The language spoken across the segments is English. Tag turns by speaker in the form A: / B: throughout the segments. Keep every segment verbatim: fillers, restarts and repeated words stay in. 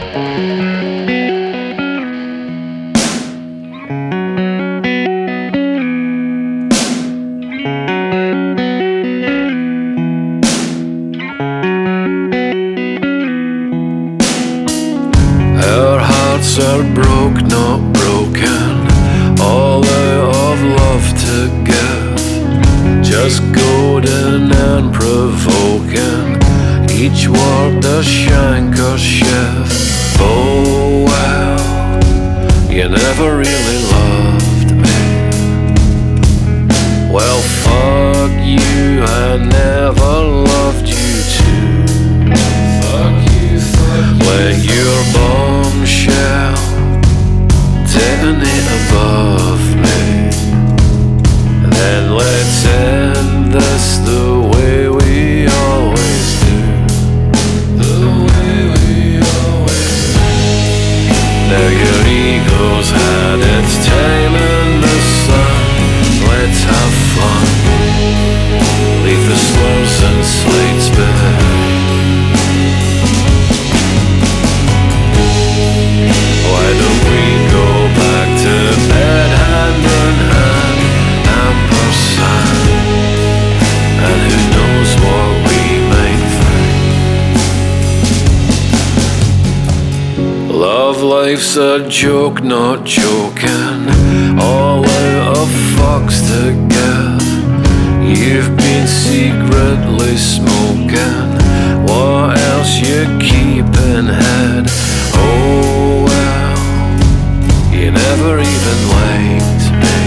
A: Are broke, not broken, all out of love to give, just golden and provoking, each word a shank or shift. Oh well, you never really loved me. Well, fuck you, I never loved you too. Fuck you, fuck you. When your bombshell detonate above me, then let's end this the way we always do. The way we always do. Now your ego's had its time in the sun. Let's have fun. Leave the slurs and slates behind. Why don't we go back to bed hand in hand, ampersand, and who knows what we might find. Love life's a joke, not joking, all out of fucks to give. You've been secretly smoking, what else you keep in head? Oh well, you never even liked me.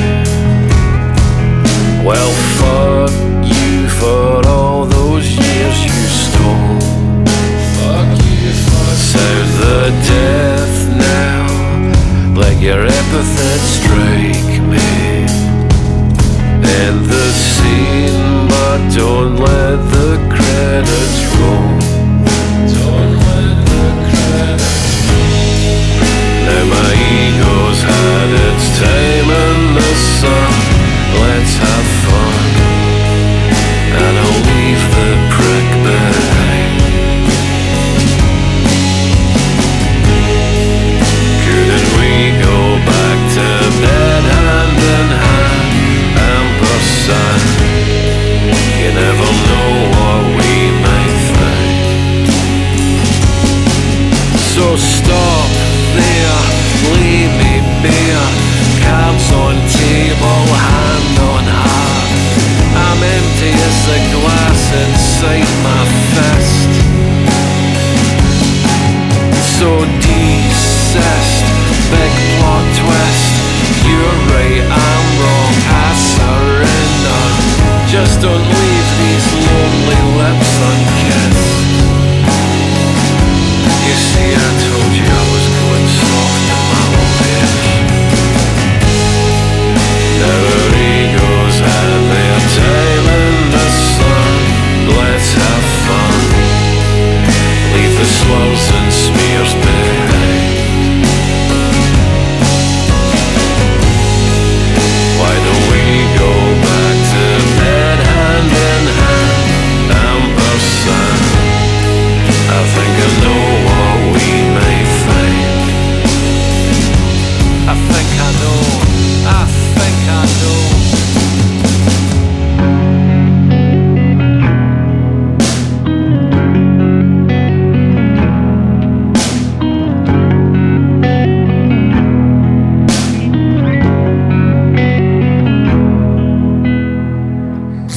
A: Well, fuck you for all those years you stole. Fuck you, fuck you. Sound the death now, like your epithets strike me. End the scene, but don't let the credits roll. Don't let the credits roll. Now my ego's had its time in the sun. Let's have fun, and I'll leave the prick behind. Couldn't we go back to bed hand in hand, ampersand? You never know what we might find. So stop there, leave me bare. Cards on table, hand on heart. I'm empty as the glass inside my fist. So desist, big plot twist. You're right, I'm wrong, I surrender. Just don't leave these lonely lips unkissed. You see, I told you I was going soft in my